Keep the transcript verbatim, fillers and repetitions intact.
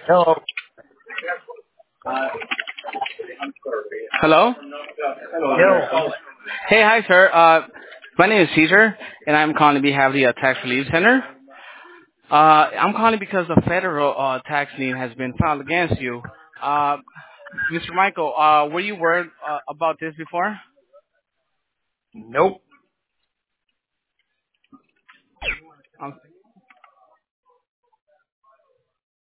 Hello. Hello? Yo. Hey, hi, sir. Uh, my name is Caesar, and I'm calling on behalf of the uh, Tax Relief Center. Uh, I'm calling because a federal uh, tax lien has been filed against you. Uh, mister Michael, uh, were you worried uh, about this before? Nope. Um,